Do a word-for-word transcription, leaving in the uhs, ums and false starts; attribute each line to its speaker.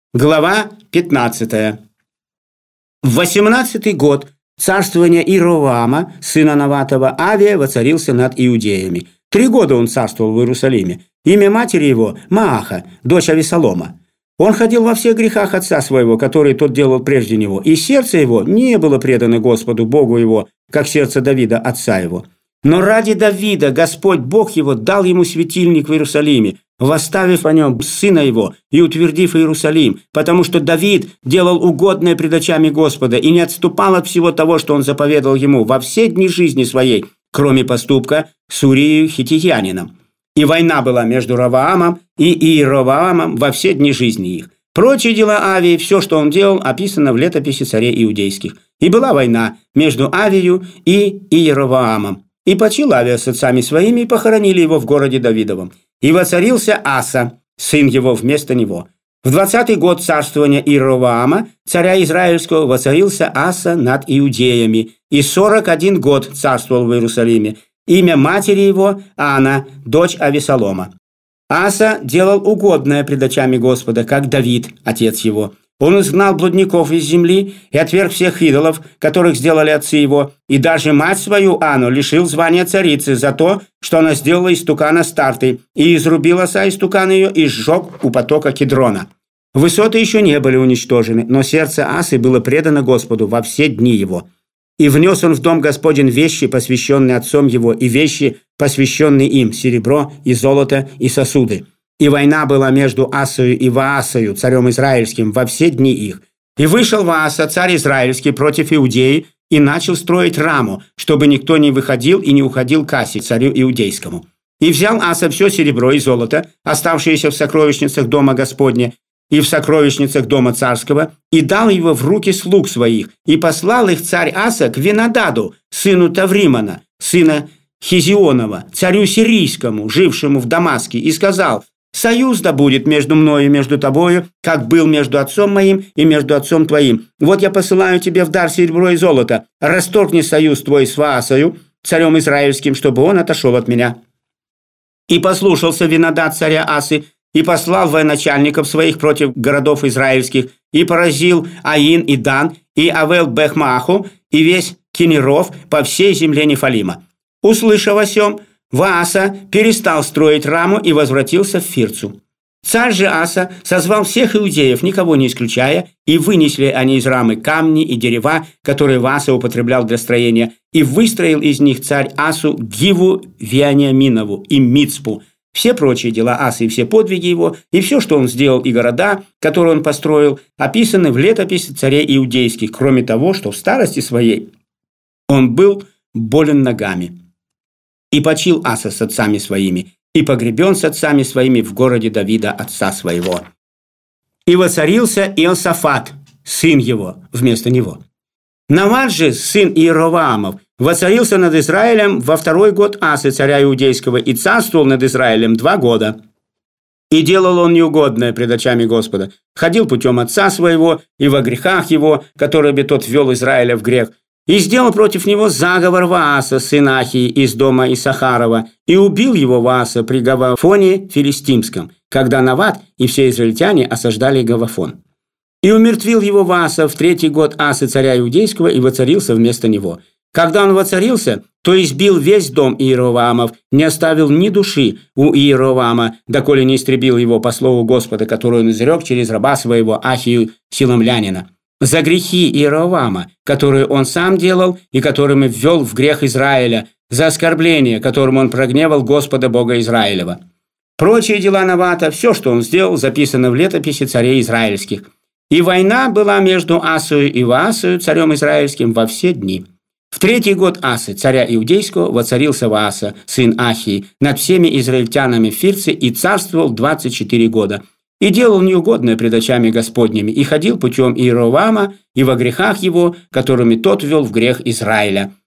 Speaker 1: Глава пятнадцатая. В восемнадцатый год царствования Иеровоама, сына Наватова, Авия воцарился над иудеями. Три года он царствовал в Иерусалиме. Имя матери его – Мааха, дочь Авесолома. Он ходил во всех грехах отца своего, которые тот делал прежде него, и сердце его не было предано Господу, Богу его, как сердце Давида, отца его. Но ради Давида Господь Бог его дал ему светильник в Иерусалиме, восставив о нем сына его и утвердив Иерусалим, потому что Давид делал угодное пред очами Господа и не отступал от всего того, что он заповедал ему во все дни жизни своей, кроме поступка с Урией хиттитянином. И война была между Ровоамом и Иеровоамом во все дни жизни их. Прочие дела Авии, все, что он делал, описано в летописи царей иудейских. И была война между Авией и Иеровоамом. И почил Авия с отцами своими, и похоронили его в городе Давидовом. И воцарился Аса, сын его, вместо него. В двадцатый год царствования Иеровоама, царя Израильского, воцарился Аса над иудеями, и сорок один год царствовал в Иерусалиме. Имя матери его – Анна, дочь Авесолома. Аса делал угодное пред очами Господа, как Давид, отец его. Он изгнал блудников из земли и отверг всех идолов, которых сделали отцы его, и даже мать свою Анну лишил звания царицы за то, что она сделала из истукана Старты, и изрубил оса истукан ее и сжег у потока Кедрона. Высоты еще не были уничтожены, но сердце Асы было предано Господу во все дни его. И внес он в дом Господень вещи, посвященные отцом его, и вещи, посвященные им, серебро и золото и сосуды. И война была между Асою и Ваасою, царем израильским, во все дни их. И вышел Вааса, царь израильский, против Иудеи, и начал строить Раму, чтобы никто не выходил и не уходил к Асе, царю иудейскому. И взял Аса все серебро и золото, оставшиеся в сокровищницах дома Господня и в сокровищницах дома царского, и дал его в руки слуг своих, и послал их царь Аса к Винодаду, сыну Тавримона, сына Хизионова, царю сирийскому, жившему в Дамаске, и сказал: «Союз да будет между мною и между тобою, как был между отцом моим и между отцом твоим. Вот я посылаю тебе в дар серебро и золото. Расторгни союз твой с Ваасою, царем израильским, чтобы он отошел от меня». И послушался Винодад царя Асы, и послал военачальников своих против городов израильских, и поразил Аин и Дан, и Авел-Бехмаху, и весь Кинеров по всей земле Нефалима. Услышав о сем, Вааса перестал строить Раму и возвратился в Фирцу. Царь же Аса созвал всех иудеев, никого не исключая, и вынесли они из Рамы камни и дерева, которые Вааса употреблял для строения, и выстроил из них царь Асу Гиву Вениаминову и Мицпу. Все прочие дела Асы и все подвиги его, и все, что он сделал, и города, которые он построил, описаны в летописи царей иудейских, кроме того, что в старости своей он был болен ногами. И почил Аса с отцами своими, и погребен с отцами своими в городе Давида, отца своего. И воцарился Иосафат, сын его, вместо него. Нават же, сын Иеровоамов, воцарился над Израилем во второй год Асы, царя иудейского, и царствовал над Израилем два года. И делал он неугодное пред очами Господа, ходил путем отца своего и во грехах его, которыми тот ввел Израиля в грех, и сделал против него заговор Вааса, сын Ахии, из дома Исахарова, и убил его Вааса при Гавафоне филистимском, когда Нават и все израильтяне осаждали Гавафон. И умертвил его Вааса в третий год Асы, царя иудейского, и воцарился вместо него. Когда он воцарился, то избил весь дом Иеровоамов, не оставил ни души у Иеровоама, доколе не истребил его по слову Господа, которое он изрек через раба своего Ахию Силамлянина. За грехи Иеровоама, которые он сам делал и которыми ввел в грех Израиля, за оскорбление, которым он прогневал Господа Бога Израилева. Прочие дела Навата, все, что он сделал, записано в летописи царей израильских. И война была между Асою и Ваасою, царем израильским, во все дни. В третий год Асы, царя иудейского, воцарился Вааса, сын Ахии, над всеми израильтянами в Фирце и царствовал двадцать четыре года. И делал неугодное пред очами Господними, и ходил путем Иеровоама и во грехах его, которыми тот ввел в грех Израиля.